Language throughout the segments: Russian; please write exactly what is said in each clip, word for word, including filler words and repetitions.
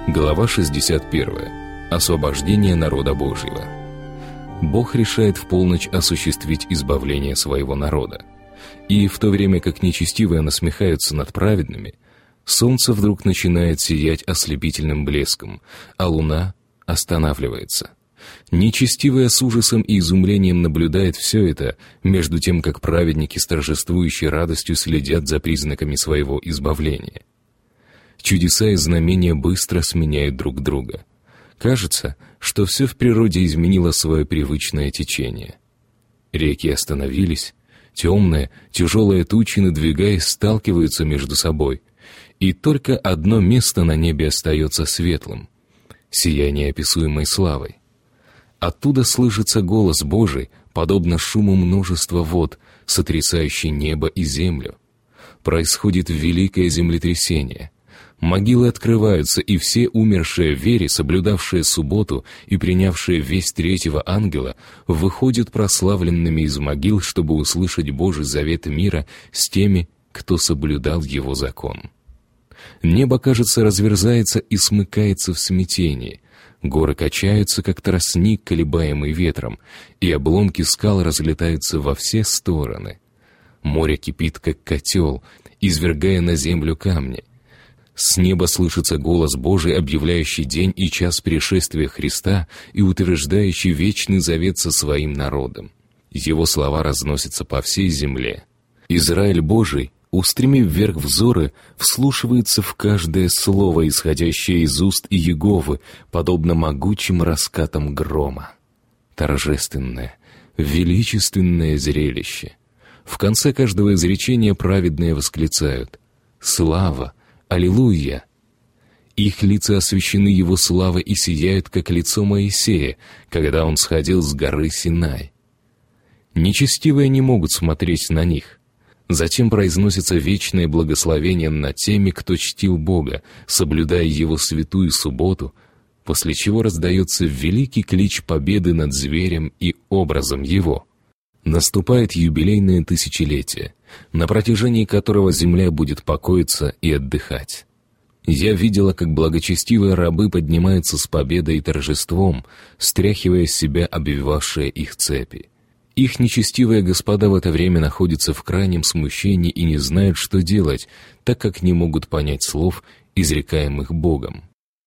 Глава шестьдесят первая. Освобождение народа Божьего. Бог решает в полночь осуществить избавление своего народа. И в то время как нечестивые насмехаются над праведными, солнце вдруг начинает сиять ослепительным блеском, а луна останавливается. Нечестивая с ужасом и изумлением наблюдает все это, между тем как праведники с торжествующей радостью следят за признаками своего избавления. Чудеса и знамения быстро сменяют друг друга. Кажется, что все в природе изменило свое привычное течение. Реки остановились, темные, тяжелые тучи, надвигаясь, сталкиваются между собой, и только одно место на небе остается светлым — сияние неописуемой славой. Оттуда слышится голос Божий, подобно шуму множества вод, сотрясающий небо и землю. Происходит великое землетрясение. Могилы открываются, и все умершие в вере, соблюдавшие субботу и принявшие весть третьего ангела, выходят прославленными из могил, чтобы услышать Божий завет мира с теми, кто соблюдал его закон. Небо, кажется, разверзается и смыкается в смятении. Горы качаются, как тростник, колебаемый ветром, и обломки скал разлетаются во все стороны. Море кипит, как котел, извергая на землю камни. С неба слышится голос Божий, объявляющий день и час пришествия Христа и утверждающий вечный завет со своим народом. Его слова разносятся по всей земле. Израиль Божий, устремив вверх взоры, вслушивается в каждое слово, исходящее из уст Иеговы, подобно могучим раскатам грома. Торжественное, величественное зрелище. В конце каждого изречения праведные восклицают: «Слава! Аллилуйя!» Их лица освящены Его славой и сияют, как лицо Моисея, когда он сходил с горы Синай. Нечестивые не могут смотреть на них. Затем произносится вечное благословение над теми, кто чтил Бога, соблюдая Его святую субботу, после чего раздается великий клич победы над зверем и образом Его. Наступает юбилейное тысячелетие, на протяжении которого земля будет покоиться и отдыхать. Я видела, как благочестивые рабы поднимаются с победой и торжеством, стряхивая с себя обвивавшие их цепи. Их нечестивые господа в это время находятся в крайнем смущении и не знают, что делать, так как не могут понять слов, изрекаемых Богом.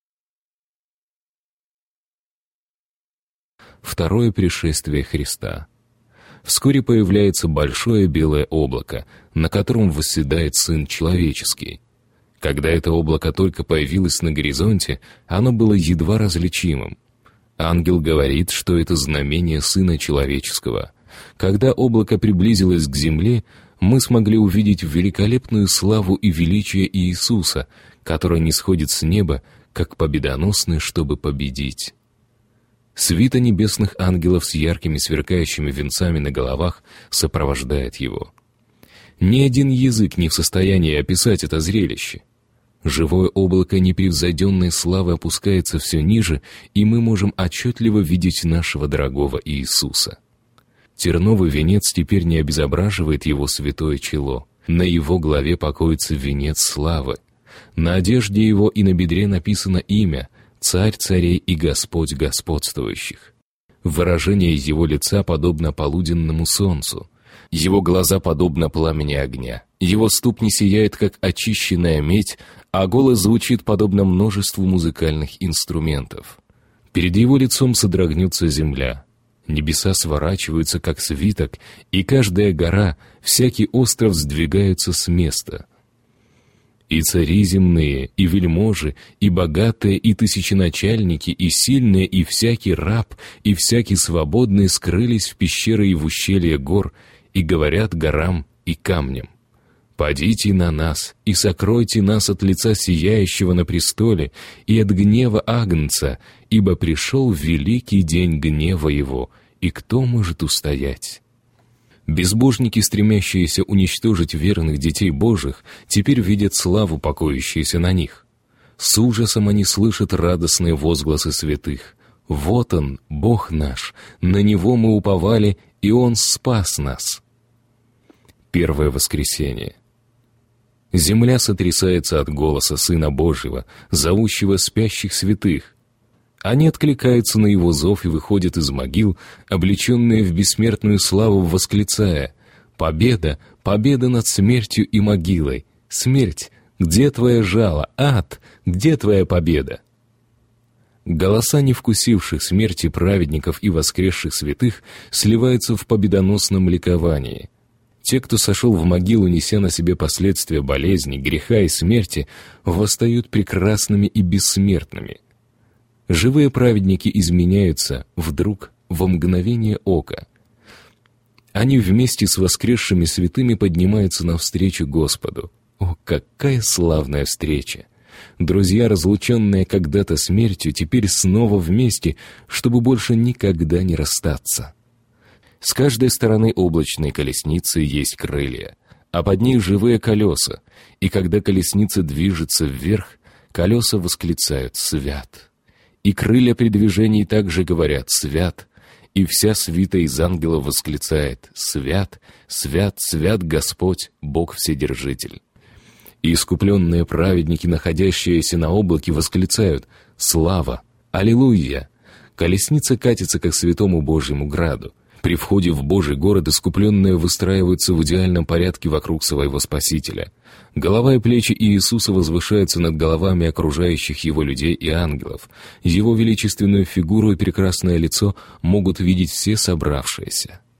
Второе пришествие Христа. Вскоре появляется большое белое облако, на котором восседает Сын Человеческий. Когда это облако только появилось на горизонте, оно было едва различимым. Ангел говорит, что это знамение Сына Человеческого. Когда облако приблизилось к земле, мы смогли увидеть великолепную славу и величие Иисуса, который нисходит с неба, как победоносный, чтобы победить. Свита небесных ангелов с яркими сверкающими венцами на головах сопровождает его. Ни один язык не в состоянии описать это зрелище. Живое облако непревзойденной славы опускается все ниже, и мы можем отчетливо видеть нашего дорогого Иисуса. Терновый венец теперь не обезображивает его святое чело. На его голове покоится венец славы. На одежде его и на бедре написано имя — Царь царей и Господь господствующих. Выражение его лица подобно полуденному солнцу. Его глаза подобно пламени огня. Его ступни сияют, как очищенная медь, а голос звучит подобно множеству музыкальных инструментов. Перед его лицом содрогнется земля. Небеса сворачиваются, как свиток, и каждая гора, всякий остров сдвигаются с места. И цари земные, и вельможи, и богатые, и тысяченачальники, и сильные, и всякий раб, и всякий свободный скрылись в пещеры и в ущелье гор, и говорят горам и камням: «Падите на нас, и сокройте нас от лица сияющего на престоле и от гнева Агнца, ибо пришел великий день гнева его, и кто может устоять?» Безбожники, стремящиеся уничтожить верных детей Божьих, теперь видят славу, покоящуюся на них. С ужасом они слышат радостные возгласы святых: «Вот Он, Бог наш, на Него мы уповали, и Он спас нас». Первое воскресенье. Земля сотрясается от голоса Сына Божьего, зовущего спящих святых. Они откликаются на Его зов и выходят из могил, облеченные в бессмертную славу, восклицая: «Победа! Победа над смертью и могилой! Смерть, где твоя жало? Ад, где твоя победа?» Голоса невкусивших смерти праведников и воскресших святых сливаются в победоносном ликовании. Те, кто сошел в могилу, неся на себе последствия болезни, греха и смерти, восстают прекрасными и бессмертными. Живые праведники изменяются вдруг во мгновение ока. Они вместе с воскресшими святыми поднимаются навстречу Господу. О, какая славная встреча! Друзья, разлученные когда-то смертью, теперь снова вместе, чтобы больше никогда не расстаться. С каждой стороны облачной колесницы есть крылья, а под ней живые колеса, и когда колесница движется вверх, колеса восклицают «Свят!». И крылья при движении также говорят «Свят!», и вся свита из ангелов восклицает «Свят! Свят! Свят Господь, Бог Вседержитель!». И искупленные праведники, находящиеся на облаке, восклицают «Слава! Аллилуйя!». Колесница катится к святому Божьему граду. При входе в Божий город искупленные выстраиваются в идеальном порядке вокруг своего Спасителя. Голова и плечи Иисуса возвышаются над головами окружающих Его людей и ангелов. Его величественную фигуру и прекрасное лицо могут видеть все собравшиеся.